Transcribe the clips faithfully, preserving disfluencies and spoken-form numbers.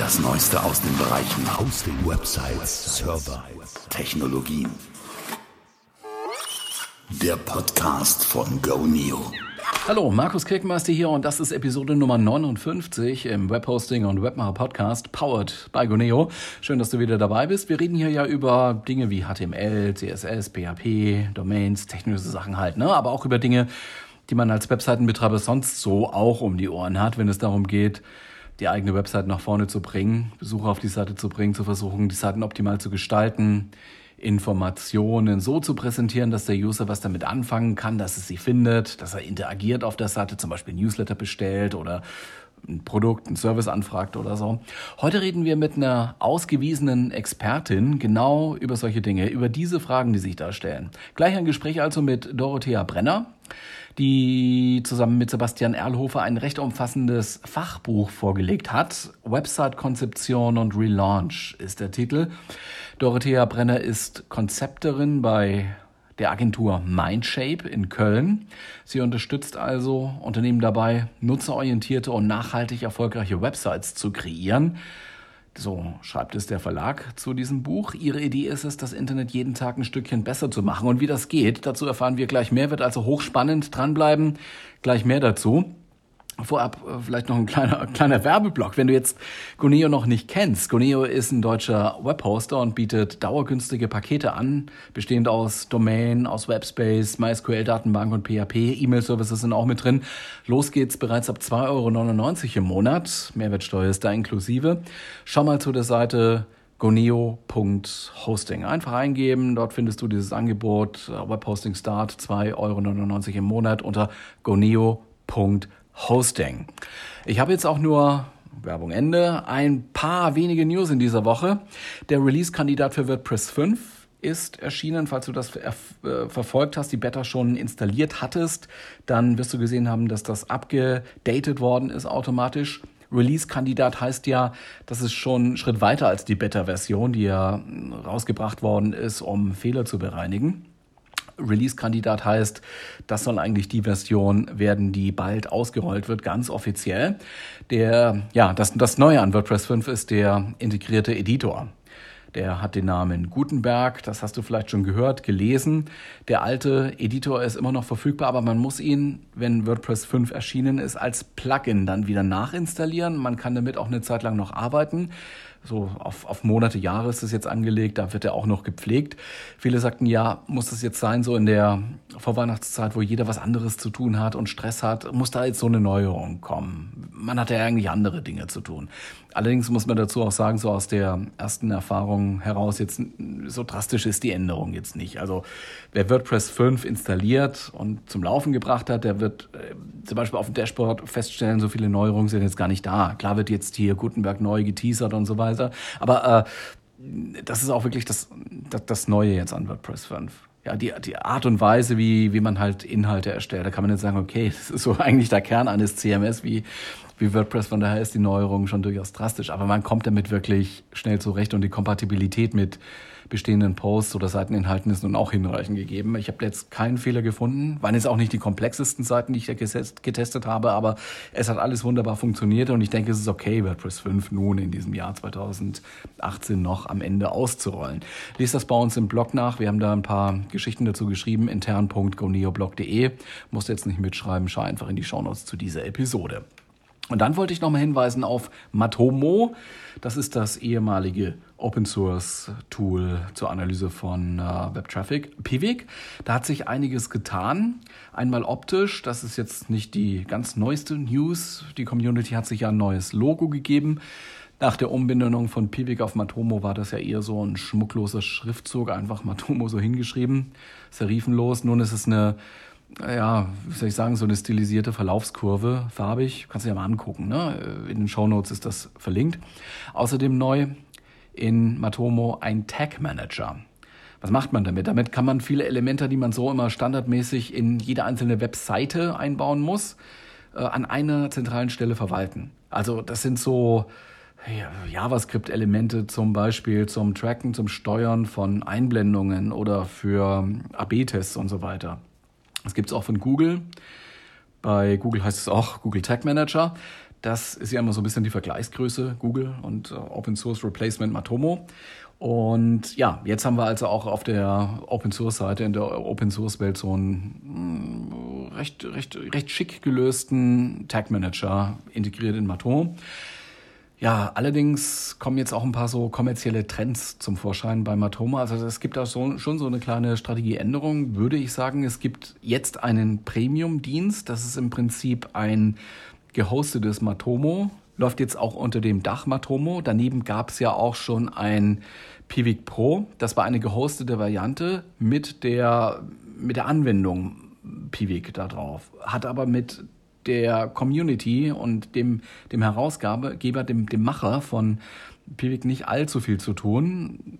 Das Neueste aus den Bereichen Hosting, Websites, Server, Technologien. Der Podcast von GoNeo. Hallo, Markus Kirkenmeister hier und das ist Episode Nummer neunundfünfzig im Webhosting und Webmacher Podcast, powered by GoNeo. Schön, dass du wieder dabei bist. Wir reden hier ja über Dinge wie H T M L, C S S, P H P, Domains, technische Sachen halt, ne? Aber auch über Dinge, die man als Webseitenbetreiber sonst so auch um die Ohren hat, wenn es darum geht, die eigene Website nach vorne zu bringen, Besucher auf die Seite zu bringen, zu versuchen, die Seiten optimal zu gestalten, Informationen so zu präsentieren, dass der User was damit anfangen kann, dass es sie findet, dass er interagiert auf der Seite, zum Beispiel ein Newsletter bestellt oder ein Produkt, ein Service anfragt oder so. Heute reden wir mit einer ausgewiesenen Expertin genau über solche Dinge, über diese Fragen, die sich da stellen. Gleich ein Gespräch also mit Dorothea Brenner, die zusammen mit Sebastian Erlhofer ein recht umfassendes Fachbuch vorgelegt hat. Website-Konzeption und Relaunch ist der Titel. Dorothea Brenner ist Konzepterin bei der Agentur Mindshape in Köln. Sie unterstützt also Unternehmen dabei, nutzerorientierte und nachhaltig erfolgreiche Websites zu kreieren. So schreibt es der Verlag zu diesem Buch. Ihre Idee ist es, das Internet jeden Tag ein Stückchen besser zu machen. Und wie das geht, dazu erfahren wir gleich mehr. Wird also hochspannend, dranbleiben. Gleich mehr dazu. Vorab vielleicht noch ein kleiner, kleiner Werbeblock. Wenn du jetzt GoNeo noch nicht kennst. GoNeo ist ein deutscher Webhoster und bietet dauergünstige Pakete an, bestehend aus Domain, aus Webspace, MySQL-Datenbank und P H P. E-Mail-Services sind auch mit drin. Los geht's bereits ab zwei Euro neunundneunzig im Monat. Mehrwertsteuer ist da inklusive. Schau mal zu der Seite goneo punkt hosting. Einfach eingeben, dort findest du dieses Angebot. Webhosting Start, zwei Euro neunundneunzig im Monat unter goneo punkt hosting. Ich habe jetzt auch nur, Werbung Ende, ein paar wenige News in dieser Woche. Der Release-Kandidat für WordPress fünf ist erschienen. Falls du das äh, verfolgt hast, die Beta schon installiert hattest, dann wirst du gesehen haben, dass das abgedatet worden ist automatisch. Release-Kandidat heißt ja, das ist schon ein Schritt weiter als die Beta-Version, die ja rausgebracht worden ist, um Fehler zu bereinigen. Release-Kandidat heißt, das soll eigentlich die Version werden, die bald ausgerollt wird, ganz offiziell. Der, ja, das, das Neue an WordPress fünf ist der integrierte Editor. Der hat den Namen Gutenberg, das hast du vielleicht schon gehört, gelesen. Der alte Editor ist immer noch verfügbar, aber man muss ihn, wenn WordPress fünf erschienen ist, als Plugin dann wieder nachinstallieren. Man kann damit auch eine Zeit lang noch arbeiten. So auf, auf Monate, Jahre ist das jetzt angelegt, da wird er auch noch gepflegt. Viele sagten, ja, muss das jetzt sein, so in der Vorweihnachtszeit, wo jeder was anderes zu tun hat und Stress hat, muss da jetzt so eine Neuerung kommen. Man hat ja eigentlich andere Dinge zu tun. Allerdings muss man dazu auch sagen, so aus der ersten Erfahrung heraus, jetzt so drastisch ist die Änderung jetzt nicht. Also wer WordPress fünf installiert und zum Laufen gebracht hat, der wird äh, zum Beispiel auf dem Dashboard feststellen, so viele Neuerungen sind jetzt gar nicht da. Klar wird jetzt hier Gutenberg neu geteasert und so weiter, aber äh, das ist auch wirklich das, das, das Neue jetzt an WordPress fünf. Ja, die, die Art und Weise, wie, wie man halt Inhalte erstellt, da kann man jetzt sagen, okay, das ist so eigentlich der Kern eines C M S wie, wie WordPress, von daher ist die Neuerung schon durchaus drastisch, aber man kommt damit wirklich schnell zurecht und die Kompatibilität mit bestehenden Posts oder Seiteninhalten ist nun auch hinreichend gegeben. Ich habe jetzt keinen Fehler gefunden, waren jetzt auch nicht die komplexesten Seiten, die ich getestet habe, aber es hat alles wunderbar funktioniert und ich denke, es ist okay, WordPress fünf nun in diesem Jahr zweitausendachtzehn noch am Ende auszurollen. Lies das bei uns im Blog nach, wir haben da ein paar Geschichten dazu geschrieben, intern punkt goneoblog punkt de. Musst jetzt nicht mitschreiben, schau einfach in die Shownotes zu dieser Episode. Und dann wollte ich nochmal hinweisen auf Matomo. Das ist das ehemalige Open-Source-Tool zur Analyse von äh, Web-Traffic. Piwik, da hat sich einiges getan. Einmal optisch, das ist jetzt nicht die ganz neueste News. Die Community hat sich ja ein neues Logo gegeben. Nach der Umbenennung von Piwik auf Matomo war das ja eher so ein schmuckloser Schriftzug, einfach Matomo so hingeschrieben, serifenlos. Nun ist es eine, ja, wie soll ich sagen, so eine stilisierte Verlaufskurve, farbig. Kannst du dir mal angucken, ne? In den Shownotes ist das verlinkt. Außerdem neu in Matomo ein Tag Manager. Was macht man damit? Damit kann man viele Elemente, die man so immer standardmäßig in jede einzelne Webseite einbauen muss, äh, an einer zentralen Stelle verwalten. Also das sind so JavaScript-Elemente zum Beispiel zum Tracken, zum Steuern von Einblendungen oder für A B Tests und so weiter. Das gibt es auch von Google. Bei Google heißt es auch Google Tag Manager. Das ist ja immer so ein bisschen die Vergleichsgröße, Google und äh, Open Source Replacement Matomo. Und ja, jetzt haben wir also auch auf der Open Source Seite, in der Open Source Welt so einen mh, recht, recht, recht schick gelösten Tag Manager integriert in Matomo. Ja, allerdings kommen jetzt auch ein paar so kommerzielle Trends zum Vorschein bei Matomo. Also es gibt da so, schon so eine kleine Strategieänderung, würde ich sagen. Es gibt jetzt einen Premium-Dienst. Das ist im Prinzip ein gehostetes Matomo. Läuft jetzt auch unter dem Dach Matomo. Daneben gab es ja auch schon ein Piwik Pro. Das war eine gehostete Variante mit der, mit der Anwendung Piwik da drauf. Hat aber mit der Community und dem, dem Herausgeber, dem, dem Macher von Piwik nicht allzu viel zu tun.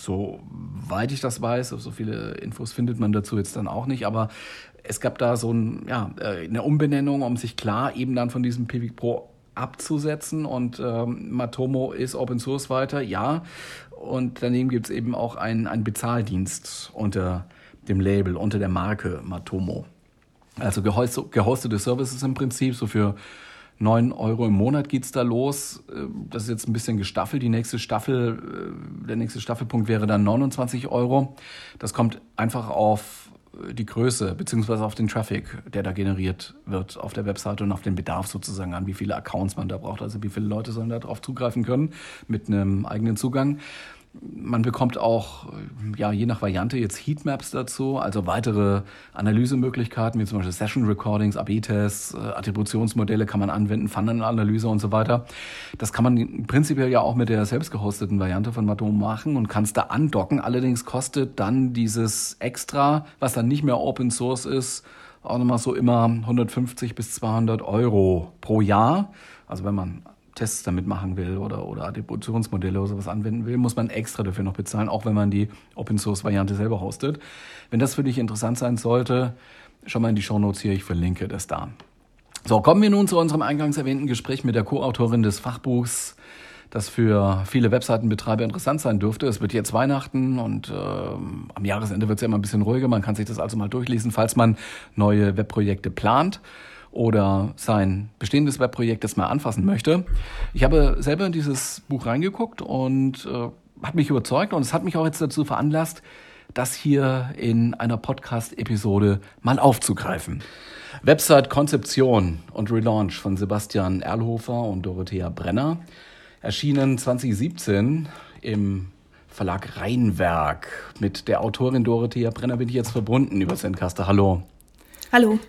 Soweit ich das weiß, so viele Infos findet man dazu jetzt dann auch nicht, aber es gab da so ein, ja, eine Umbenennung, um sich klar eben dann von diesem Piwik Pro abzusetzen, und ähm, Matomo ist Open Source weiter, ja, und daneben gibt es eben auch einen, einen Bezahldienst unter dem Label, unter der Marke Matomo. Also gehostete Services im Prinzip, so für neun Euro im Monat geht's da los. Das ist jetzt ein bisschen gestaffelt. Die nächste Staffel, der nächste Staffelpunkt wäre dann neunundzwanzig Euro. Das kommt einfach auf die Größe beziehungsweise auf den Traffic, der da generiert wird auf der Webseite, und auf den Bedarf sozusagen an, wie viele Accounts man da braucht. Also wie viele Leute sollen da drauf zugreifen können mit einem eigenen Zugang. Man bekommt auch, ja, je nach Variante jetzt Heatmaps dazu, also weitere Analysemöglichkeiten, wie zum Beispiel Session Recordings, A B Tests, Attributionsmodelle kann man anwenden, Funnel-Analyse und so weiter. Das kann man prinzipiell ja auch mit der selbst gehosteten Variante von Matomo machen und kann es da andocken. Allerdings kostet dann dieses Extra, was dann nicht mehr Open Source ist, auch nochmal so immer hundertfünfzig bis zweihundert Euro pro Jahr. Also wenn man Tests damit machen will oder, oder Attributionsmodelle oder sowas anwenden will, muss man extra dafür noch bezahlen, auch wenn man die Open-Source-Variante selber hostet. Wenn das für dich interessant sein sollte, schau mal in die Shownotes hier, ich verlinke das da. So, kommen wir nun zu unserem eingangs erwähnten Gespräch mit der Co-Autorin des Fachbuchs, das für viele Webseitenbetreiber interessant sein dürfte. Es wird jetzt Weihnachten und äh, am Jahresende wird es ja immer ein bisschen ruhiger. Man kann sich das also mal durchlesen, falls man neue Webprojekte plant oder sein bestehendes Webprojekt das mal anfassen möchte. Ich habe selber in dieses Buch reingeguckt und äh, hat mich überzeugt, und es hat mich auch jetzt dazu veranlasst, das hier in einer Podcast-Episode mal aufzugreifen. Website-Konzeption und Relaunch von Sebastian Erlhofer und Dorothea Brenner, erschienen zwanzig siebzehn im Verlag Rheinwerk. Mit der Autorin Dorothea Brenner bin ich jetzt verbunden über Zencastr. Hallo. Hallo.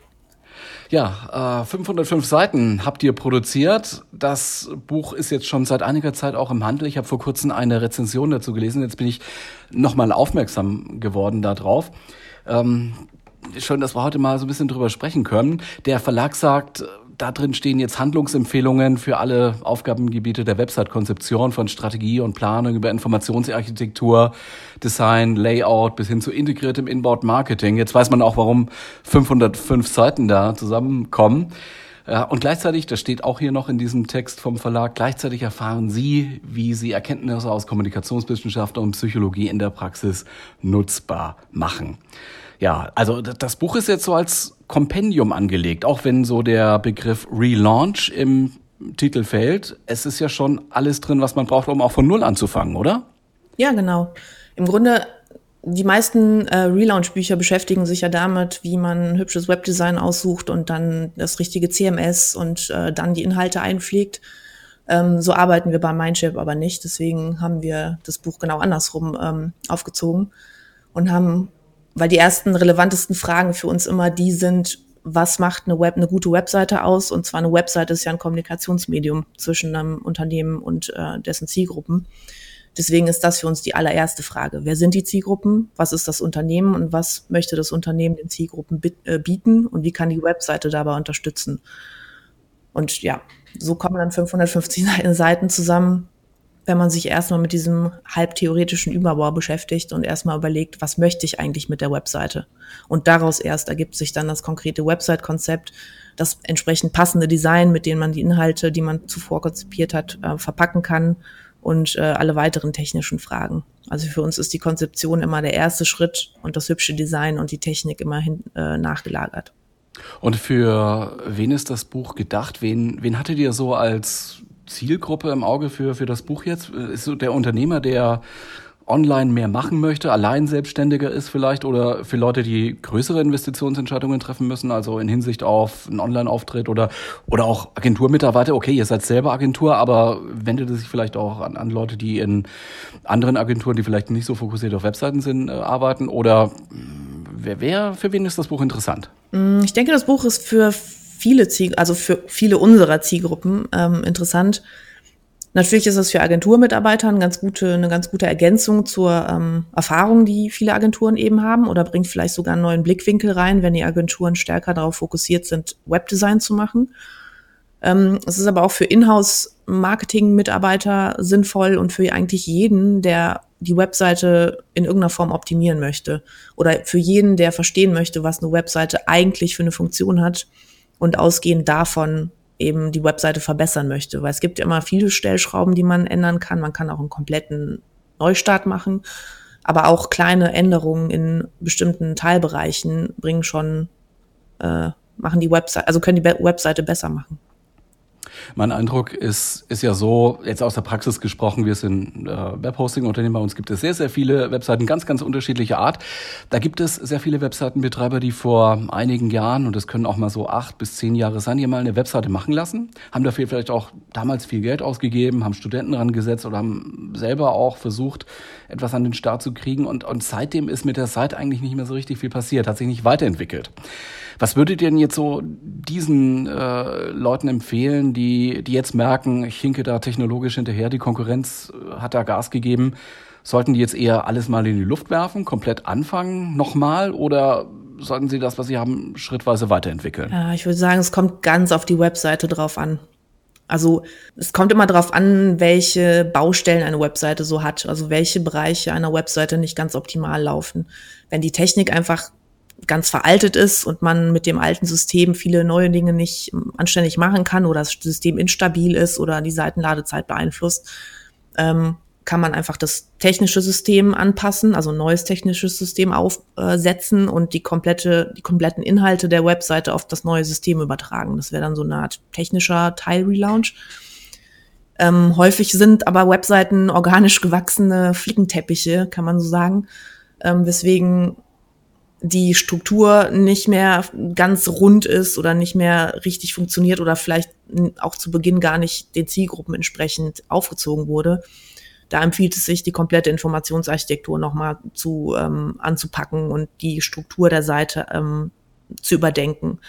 Ja, äh, fünfhundertfünf Seiten habt ihr produziert. Das Buch ist jetzt schon seit einiger Zeit auch im Handel. Ich habe vor kurzem eine Rezension dazu gelesen. Jetzt bin ich nochmal aufmerksam geworden darauf. Ähm, schön, dass wir heute mal so ein bisschen drüber sprechen können. Der Verlag sagt, da drin stehen jetzt Handlungsempfehlungen für alle Aufgabengebiete der Website-Konzeption, von Strategie und Planung über Informationsarchitektur, Design, Layout bis hin zu integriertem Inbound-Marketing. Jetzt weiß man auch, warum fünfhundertfünf Seiten da zusammenkommen. Und gleichzeitig, das steht auch hier noch in diesem Text vom Verlag, gleichzeitig erfahren Sie, wie Sie Erkenntnisse aus Kommunikationswissenschaft und Psychologie in der Praxis nutzbar machen. Ja, also das Buch ist jetzt so als Kompendium angelegt, auch wenn so der Begriff Relaunch im Titel fällt. Es ist ja schon alles drin, was man braucht, um auch von Null anzufangen, oder? Ja, genau. Im Grunde, die meisten äh, Relaunch-Bücher beschäftigen sich ja damit, wie man ein hübsches Webdesign aussucht und dann das richtige C M S und äh, dann die Inhalte einpflegt. Ähm, so arbeiten wir bei Mindshare aber nicht. Deswegen haben wir das Buch genau andersrum ähm, aufgezogen und haben, weil die ersten relevantesten Fragen für uns immer die sind, was macht eine Web, eine gute Webseite aus? Und zwar eine Webseite ist ja ein Kommunikationsmedium zwischen einem Unternehmen und äh, dessen Zielgruppen. Deswegen ist das für uns die allererste Frage. Wer sind die Zielgruppen? Was ist das Unternehmen? Und was möchte das Unternehmen den Zielgruppen bieten? Und wie kann die Webseite dabei unterstützen? Und ja, so kommen dann fünfhundertfünfzig Seiten zusammen, wenn man sich erstmal mit diesem halbtheoretischen Überbau beschäftigt und erstmal überlegt, was möchte ich eigentlich mit der Webseite? Und daraus erst ergibt sich dann das konkrete Website-Konzept, das entsprechend passende Design, mit dem man die Inhalte, die man zuvor konzipiert hat, äh, verpacken kann, und äh, alle weiteren technischen Fragen. Also für uns ist die Konzeption immer der erste Schritt und das hübsche Design und die Technik immer hin, äh, nachgelagert. Und für wen ist das Buch gedacht? Wen, wen hattet ihr so als Zielgruppe im Auge für, für das Buch jetzt? Ist so der Unternehmer, der online mehr machen möchte, allein selbstständiger ist vielleicht, oder für Leute, die größere Investitionsentscheidungen treffen müssen, also in Hinsicht auf einen Online-Auftritt oder oder auch Agenturmitarbeiter? Okay, ihr seid selber Agentur, aber wendet es sich vielleicht auch an, an Leute, die in anderen Agenturen, die vielleicht nicht so fokussiert auf Webseiten sind, äh, arbeiten? Oder wer, wer, für wen ist das Buch interessant? Ich denke, das Buch ist für viele Ziel, also für viele unserer Zielgruppen ähm, interessant. Natürlich ist es für Agenturmitarbeiter eine ganz gute, eine ganz gute Ergänzung zur ähm, Erfahrung, die viele Agenturen eben haben, oder bringt vielleicht sogar einen neuen Blickwinkel rein, wenn die Agenturen stärker darauf fokussiert sind, Webdesign zu machen. Ähm, es ist aber auch für Inhouse-Marketing-Mitarbeiter sinnvoll und für eigentlich jeden, der die Webseite in irgendeiner Form optimieren möchte, oder für jeden, der verstehen möchte, was eine Webseite eigentlich für eine Funktion hat und ausgehend davon eben die Webseite verbessern möchte. Weil es gibt ja immer viele Stellschrauben, die man ändern kann. Man kann auch einen kompletten Neustart machen, aber auch kleine Änderungen in bestimmten Teilbereichen bringen schon, äh, machen die Webseite, also können die Webseite besser machen. Mein Eindruck ist, ist ja so, jetzt aus der Praxis gesprochen, wir sind äh, Webhosting-Unternehmen, bei uns gibt es sehr, sehr viele Webseiten, ganz, ganz unterschiedlicher Art. Da gibt es sehr viele Webseitenbetreiber, die vor einigen Jahren, und das können auch mal so acht bis zehn Jahre sein, hier mal eine Webseite machen lassen, haben dafür vielleicht auch damals viel Geld ausgegeben, haben Studenten rangesetzt oder haben selber auch versucht, etwas an den Start zu kriegen, und, und seitdem ist mit der Seite eigentlich nicht mehr so richtig viel passiert, hat sich nicht weiterentwickelt. Was würdet ihr denn jetzt so diesen äh, Leuten empfehlen, die die jetzt merken, ich hinke da technologisch hinterher, die Konkurrenz hat da Gas gegeben? Sollten die jetzt eher alles mal in die Luft werfen, komplett anfangen, nochmal, oder sollten sie das, was sie haben, schrittweise weiterentwickeln? Ja, ich würde sagen, es kommt ganz auf die Webseite drauf an. Also es kommt immer darauf an, welche Baustellen eine Webseite so hat, also welche Bereiche einer Webseite nicht ganz optimal laufen. Wenn die Technik einfach ganz veraltet ist und man mit dem alten System viele neue Dinge nicht anständig machen kann oder das System instabil ist oder die Seitenladezeit beeinflusst, ähm, kann man einfach das technische System anpassen, also ein neues technisches System aufsetzen und die komplette, die kompletten Inhalte der Webseite auf das neue System übertragen. Das wäre dann so eine Art technischer Teil-Relaunch. Ähm, häufig sind aber Webseiten organisch gewachsene Flickenteppiche, kann man so sagen, ähm, weswegen die Struktur nicht mehr ganz rund ist oder nicht mehr richtig funktioniert oder vielleicht auch zu Beginn gar nicht den Zielgruppen entsprechend aufgezogen wurde. Da empfiehlt es sich, die komplette Informationsarchitektur nochmal zu ähm, anzupacken und die Struktur der Seite ähm, zu überdenken.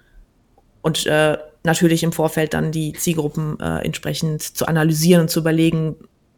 Und äh, natürlich im Vorfeld dann die Zielgruppen äh, entsprechend zu analysieren und zu überlegen,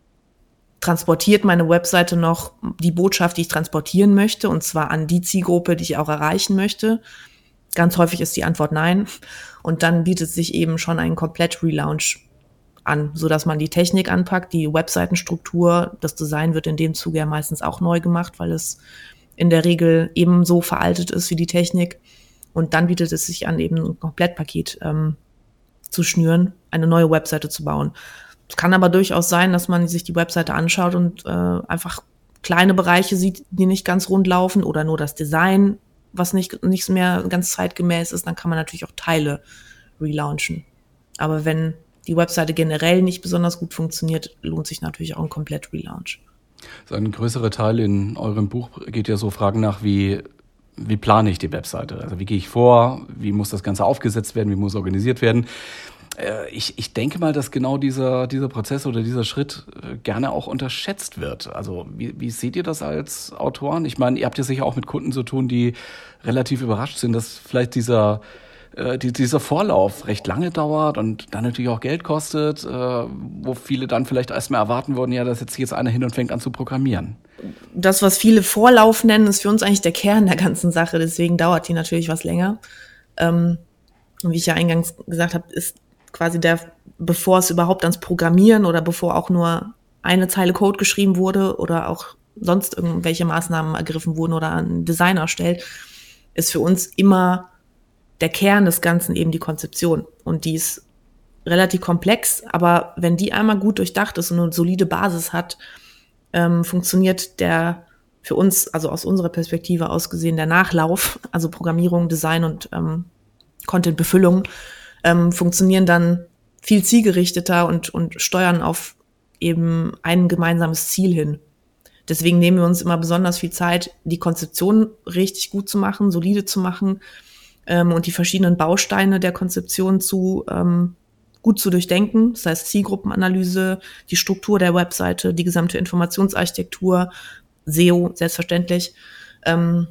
transportiert meine Webseite noch die Botschaft, die ich transportieren möchte, und zwar an die Zielgruppe, die ich auch erreichen möchte? Ganz häufig ist die Antwort nein. Und dann bietet sich eben schon ein Komplett-Relaunch an, sodass man die Technik anpackt, die Webseitenstruktur, das Design wird in dem Zuge ja meistens auch neu gemacht, weil es in der Regel ebenso veraltet ist wie die Technik. Und dann bietet es sich an, eben ein Komplettpaket ähm, zu schnüren, eine neue Webseite zu bauen. Es kann aber durchaus sein, dass man sich die Webseite anschaut und äh, einfach kleine Bereiche sieht, die nicht ganz rund laufen, oder nur das Design, was nicht, nicht mehr ganz zeitgemäß ist. Dann kann man natürlich auch Teile relaunchen. Aber wenn die Webseite generell nicht besonders gut funktioniert, lohnt sich natürlich auch ein Komplett-Relaunch. So ein größerer Teil in eurem Buch geht ja so Fragen nach, wie, wie plane ich die Webseite? Also wie gehe ich vor? Wie muss das Ganze aufgesetzt werden? Wie muss organisiert werden? Ich, ich denke mal, dass genau dieser, dieser Prozess oder dieser Schritt gerne auch unterschätzt wird. Also wie, wie seht ihr das als Autoren? Ich meine, ihr habt ja sicher auch mit Kunden zu tun, die relativ überrascht sind, dass vielleicht dieser, äh, die, dieser Vorlauf recht lange dauert und dann natürlich auch Geld kostet, äh, wo viele dann vielleicht erstmal erwarten würden, ja, da setzt sich jetzt einer hin und fängt an zu programmieren. Das, was viele Vorlauf nennen, ist für uns eigentlich der Kern der ganzen Sache. Deswegen dauert die natürlich was länger. Ähm, wie ich ja eingangs gesagt habe, ist quasi der, bevor es überhaupt ans Programmieren oder bevor auch nur eine Zeile Code geschrieben wurde oder auch sonst irgendwelche Maßnahmen ergriffen wurden oder ein Design erstellt, ist für uns immer der Kern des Ganzen eben die Konzeption. Und die ist relativ komplex, aber wenn die einmal gut durchdacht ist und eine solide Basis hat, ähm, funktioniert der für uns, also aus unserer Perspektive aus gesehen, der Nachlauf, also Programmierung, Design und ähm, Content-Befüllung, ähm, funktionieren dann viel zielgerichteter und, und steuern auf eben ein gemeinsames Ziel hin. Deswegen nehmen wir uns immer besonders viel Zeit, die Konzeption richtig gut zu machen, solide zu machen ähm, und die verschiedenen Bausteine der Konzeption zu ähm, gut zu durchdenken. Das heißt Zielgruppenanalyse, die Struktur der Webseite, die gesamte Informationsarchitektur, S E O selbstverständlich, ähm,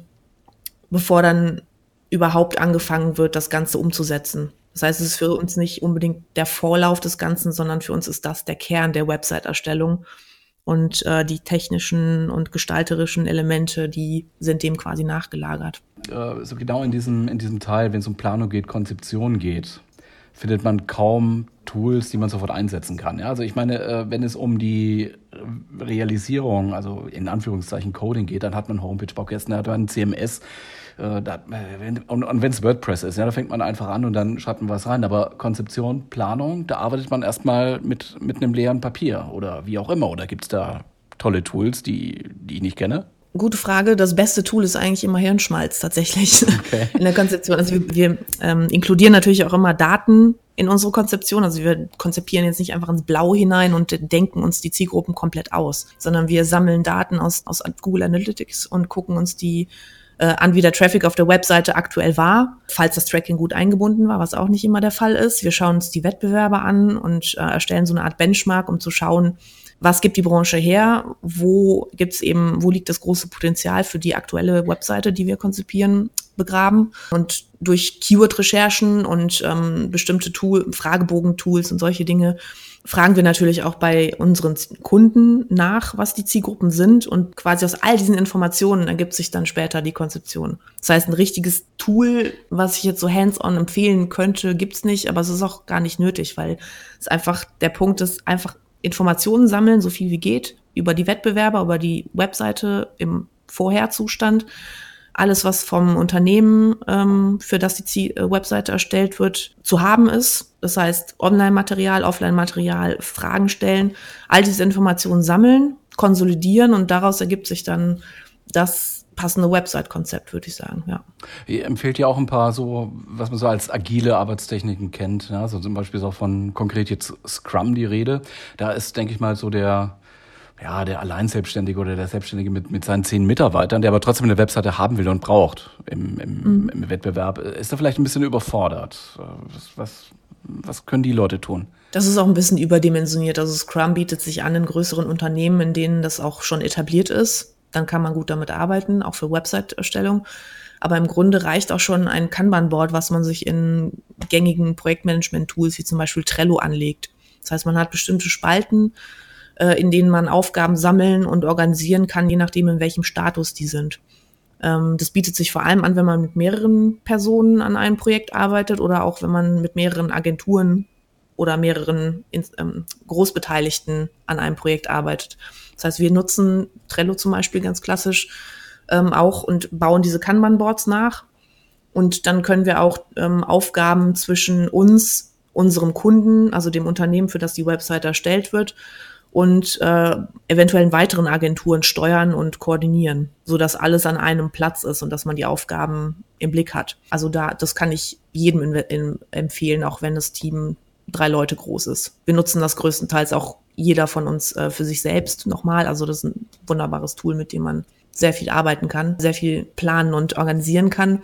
bevor dann überhaupt angefangen wird, das Ganze umzusetzen. Das heißt, es ist für uns nicht unbedingt der Vorlauf des Ganzen, sondern für uns ist das der Kern der Website-Erstellung. Und äh, die technischen und gestalterischen Elemente, die sind dem quasi nachgelagert. Äh, so genau in diesem, in diesem Teil, wenn es um Planung geht, Konzeption geht, findet man kaum Tools, die man sofort einsetzen kann. Ja, also ich meine, äh, wenn es um die Realisierung, also in Anführungszeichen Coding geht, dann hat man Homepage-Baukästen, dann hat man C M S, äh, da, wenn, und, und wenn es WordPress ist, ja, da fängt man einfach an und dann schreibt man was rein. Aber Konzeption, Planung, da arbeitet man erstmal mit, mit einem leeren Papier oder wie auch immer. Oder gibt es da tolle Tools, die, die ich nicht kenne? Gute Frage. Das beste Tool ist eigentlich immer Hirnschmalz tatsächlich okay. in der Konzeption. Also wir, wir ähm, inkludieren natürlich auch immer Daten in unsere Konzeption. Also wir konzipieren jetzt nicht einfach ins Blau hinein und denken uns die Zielgruppen komplett aus, sondern wir sammeln Daten aus, aus Google Analytics und gucken uns die äh, an, wie der Traffic auf der Webseite aktuell war, falls das Tracking gut eingebunden war, was auch nicht immer der Fall ist. Wir schauen uns die Wettbewerber an und äh, erstellen so eine Art Benchmark, um zu schauen, was gibt die Branche her, wo gibt's eben, wo liegt das große Potenzial für die aktuelle Webseite, die wir konzipieren, begraben. Und durch Keyword-Recherchen und ähm, bestimmte Tool, Fragebogen-Tools und solche Dinge fragen wir natürlich auch bei unseren Kunden nach, was die Zielgruppen sind. Und quasi aus all diesen Informationen ergibt sich dann später die Konzeption. Das heißt, ein richtiges Tool, was ich jetzt so hands-on empfehlen könnte, gibt's nicht, aber es ist auch gar nicht nötig, weil es einfach, der Punkt ist, einfach Informationen sammeln, so viel wie geht, über die Wettbewerber, über die Webseite im Vorherzustand. Alles, was vom Unternehmen, ähm, für das die Ziel- äh, Webseite erstellt wird, zu haben ist. Das heißt, Online-Material, Offline-Material, Fragen stellen, all diese Informationen sammeln, konsolidieren und daraus ergibt sich dann das passende Website-Konzept, würde ich sagen, ja. Ihr empfiehlt ja auch ein paar so, was man so als agile Arbeitstechniken kennt, ja, so zum Beispiel ist auch von konkret jetzt Scrum die Rede. Da ist, denke ich mal, so der, ja, der Alleinselbstständige oder der Selbstständige mit, mit seinen zehn Mitarbeitern, der aber trotzdem eine Webseite haben will und braucht im, im, mhm. im Wettbewerb, ist da vielleicht ein bisschen überfordert. Was, was, was können die Leute tun? Das ist auch ein bisschen überdimensioniert. Also Scrum bietet sich an in größeren Unternehmen, in denen das auch schon etabliert ist. Dann kann man gut damit arbeiten, auch für Website-Erstellung. Aber im Grunde reicht auch schon ein Kanban-Board, was man sich in gängigen Projektmanagement-Tools wie zum Beispiel Trello anlegt. Das heißt, man hat bestimmte Spalten, äh, in denen man Aufgaben sammeln und organisieren kann, je nachdem, in welchem Status die sind. Ähm, das bietet sich vor allem an, wenn man mit mehreren Personen an einem Projekt arbeitet oder auch wenn man mit mehreren Agenturen oder mehreren ähm, Großbeteiligten an einem Projekt arbeitet. Das heißt, wir nutzen Trello zum Beispiel ganz klassisch ähm, auch und bauen diese Kanban-Boards nach. Und dann können wir auch ähm, Aufgaben zwischen uns, unserem Kunden, also dem Unternehmen, für das die Website erstellt wird, und äh, eventuellen weiteren Agenturen steuern und koordinieren, sodass alles an einem Platz ist und dass man die Aufgaben im Blick hat. Also da, das kann ich jedem in, in, empfehlen, auch wenn das Team drei Leute groß ist. Wir nutzen das größtenteils auch jeder von uns äh, für sich selbst nochmal. Also das ist ein wunderbares Tool, mit dem man sehr viel arbeiten kann, sehr viel planen und organisieren kann.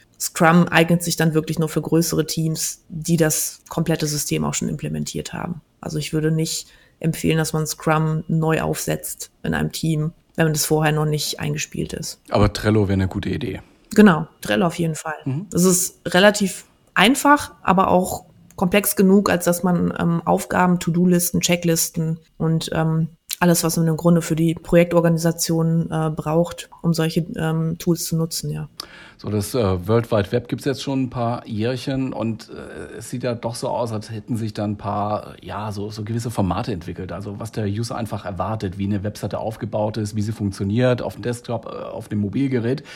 Scrum eignet sich dann wirklich nur für größere Teams, die das komplette System auch schon implementiert haben. Also ich würde nicht empfehlen, dass man Scrum neu aufsetzt in einem Team, wenn das vorher noch nicht eingespielt ist. Aber Trello wäre eine gute Idee. Genau, Trello auf jeden Fall. Mhm. Das ist relativ einfach, aber auch komplex genug, als dass man ähm, Aufgaben, To-Do-Listen, Checklisten und ähm, alles, was man im Grunde für die Projektorganisation äh, braucht, um solche ähm, Tools zu nutzen, ja. So, das äh, World Wide Web gibt's jetzt schon ein paar Jährchen und äh, es sieht ja doch so aus, als hätten sich da ein paar, ja, so, so gewisse Formate entwickelt. Also was der User einfach erwartet, wie eine Webseite aufgebaut ist, wie sie funktioniert, auf dem Desktop, äh, auf dem Mobilgerät.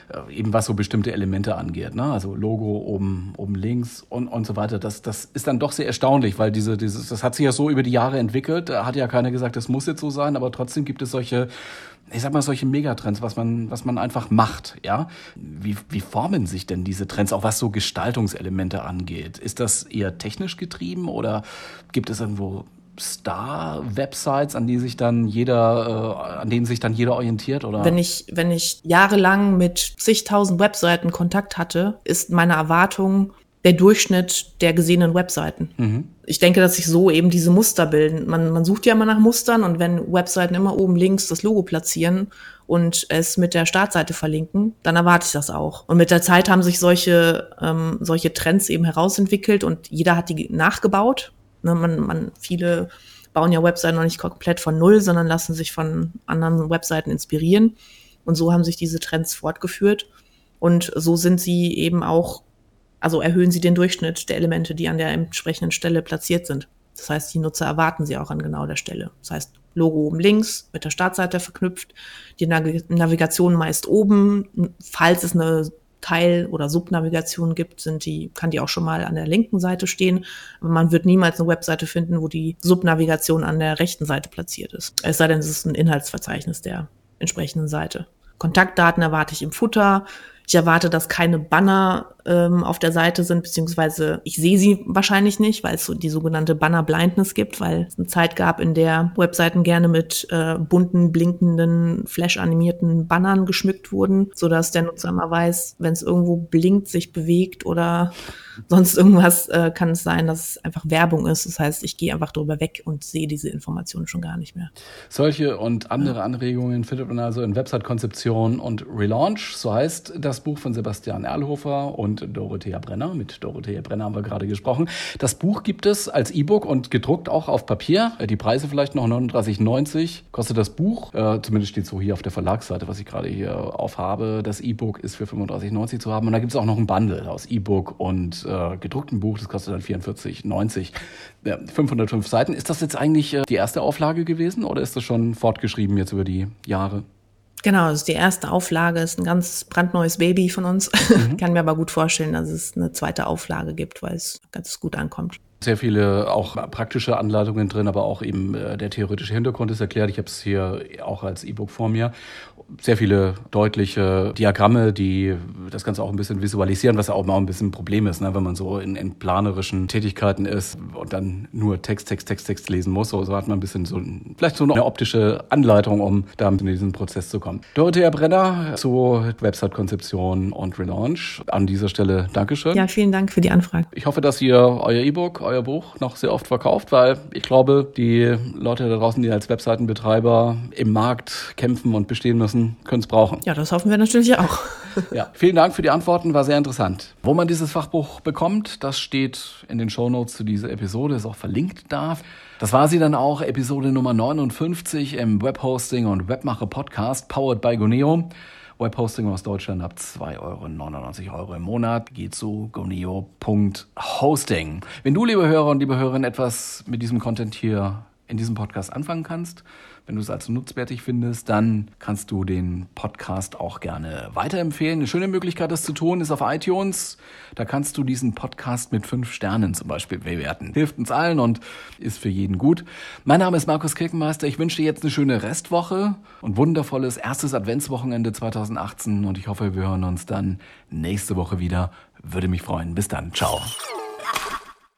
eben was so bestimmte Elemente angeht, ne? Also Logo oben, oben links und, und so weiter. Das, das ist dann doch sehr erstaunlich, weil diese, dieses, das hat sich ja so über die Jahre entwickelt. Da hat ja keiner gesagt, das muss jetzt so sein, aber trotzdem gibt es solche, ich sag mal, solche Megatrends, was man, was man einfach macht, ja. Wie, wie formen sich denn diese Trends, auch was so Gestaltungselemente angeht? Ist das eher technisch getrieben oder gibt es irgendwo Star-Websites, an die sich dann jeder, äh, an denen sich dann jeder orientiert, oder? Wenn ich, wenn ich jahrelang mit zigtausend Webseiten Kontakt hatte, ist meine Erwartung der Durchschnitt der gesehenen Webseiten. Mhm. Ich denke, dass sich so eben diese Muster bilden. Man, man sucht ja immer nach Mustern und wenn Webseiten immer oben links das Logo platzieren und es mit der Startseite verlinken, dann erwarte ich das auch. Und mit der Zeit haben sich solche, ähm, solche Trends eben herausentwickelt und jeder hat die nachgebaut. Ne, man, man, viele bauen ja Webseiten noch nicht komplett von Null, sondern lassen sich von anderen Webseiten inspirieren. Und so haben sich diese Trends fortgeführt. Und so sind sie eben auch, also erhöhen sie den Durchschnitt der Elemente, die an der entsprechenden Stelle platziert sind. Das heißt, die Nutzer erwarten sie auch an genau der Stelle. Das heißt, Logo oben links, mit der Startseite verknüpft, die Navigation meist oben. Falls es eine Teil- oder Subnavigation gibt, sind die, kann die auch schon mal an der linken Seite stehen. Aber man wird niemals eine Webseite finden, wo die Subnavigation an der rechten Seite platziert ist. Es sei denn, es ist ein Inhaltsverzeichnis der entsprechenden Seite. Kontaktdaten erwarte ich im Footer. Ich erwarte, dass keine Banner ähm, auf der Seite sind, beziehungsweise ich sehe sie wahrscheinlich nicht, weil es so die sogenannte Banner-Blindness gibt, weil es eine Zeit gab, in der Webseiten gerne mit äh, bunten, blinkenden, flash-animierten Bannern geschmückt wurden, sodass der Nutzer immer weiß, wenn es irgendwo blinkt, sich bewegt oder sonst irgendwas, äh, kann es sein, dass es einfach Werbung ist. Das heißt, ich gehe einfach drüber weg und sehe diese Informationen schon gar nicht mehr. Solche und andere Anregungen findet man also in Website-Konzeption und Relaunch. So heißt das Buch von Sebastian Erlhofer und Dorothea Brenner. Mit Dorothea Brenner haben wir gerade gesprochen. Das Buch gibt es als E-Book und gedruckt auch auf Papier. Die Preise vielleicht noch neununddreißig neunzig kostet das Buch. Äh, zumindest steht so hier auf der Verlagsseite, was ich gerade hier aufhabe. Das E-Book ist für fünfunddreißig neunzig zu haben. Und da gibt es auch noch ein Bundle aus E-Book und äh, gedrucktem Buch. Das kostet dann vierundvierzig neunzig. Ja, fünfhundertfünf Seiten. Ist das jetzt eigentlich äh, die erste Auflage gewesen oder ist das schon fortgeschrieben jetzt über die Jahre? Genau, das ist die erste Auflage, ist ein ganz brandneues Baby von uns. Mhm. Ich kann mir aber gut vorstellen, dass es eine zweite Auflage gibt, weil es ganz gut ankommt. Sehr viele auch praktische Anleitungen drin, aber auch eben äh, der theoretische Hintergrund ist erklärt. Ich habe es hier auch als E-Book vor mir. Sehr viele deutliche Diagramme, die das Ganze auch ein bisschen visualisieren, was ja auch mal ein bisschen ein Problem ist, ne? Wenn man so in, in planerischen Tätigkeiten ist und dann nur Text, Text, Text, Text lesen muss. So, so hat man ein bisschen so vielleicht so eine optische Anleitung, um da in diesen Prozess zu kommen. Dorothea Brenner zu Website-Konzeption und Relaunch. An dieser Stelle Dankeschön. Ja, vielen Dank für die Anfrage. Ich hoffe, dass ihr euer E-Book, euer Buch noch sehr oft verkauft, weil ich glaube, die Leute da draußen, die als Webseitenbetreiber im Markt kämpfen und bestehen müssen, können es brauchen. Ja, das hoffen wir natürlich auch. Ja, vielen Dank für die Antworten, war sehr interessant. Wo man dieses Fachbuch bekommt, das steht in den Shownotes zu dieser Episode, ist auch verlinkt da. Das war sie dann auch, Episode Nummer neunundfünfzig im Webhosting und Webmacher Podcast, powered by Goneo. Webhosting aus Deutschland ab zwei Euro neunundneunzig Euro im Monat. Geht zu goneo punkt hosting. Wenn du, liebe Hörer und liebe Hörerinnen, etwas mit diesem Content hier in diesem Podcast anfangen kannst, wenn du es als nutzwertig findest, dann kannst du den Podcast auch gerne weiterempfehlen. Eine schöne Möglichkeit, das zu tun, ist auf iTunes. Da kannst du diesen Podcast mit fünf Sternen zum Beispiel bewerten. Hilft uns allen und ist für jeden gut. Mein Name ist Markus Kirkenmeister. Ich wünsche dir jetzt eine schöne Restwoche und wundervolles erstes Adventswochenende zweitausendachtzehn. Und ich hoffe, wir hören uns dann nächste Woche wieder. Würde mich freuen. Bis dann. Ciao.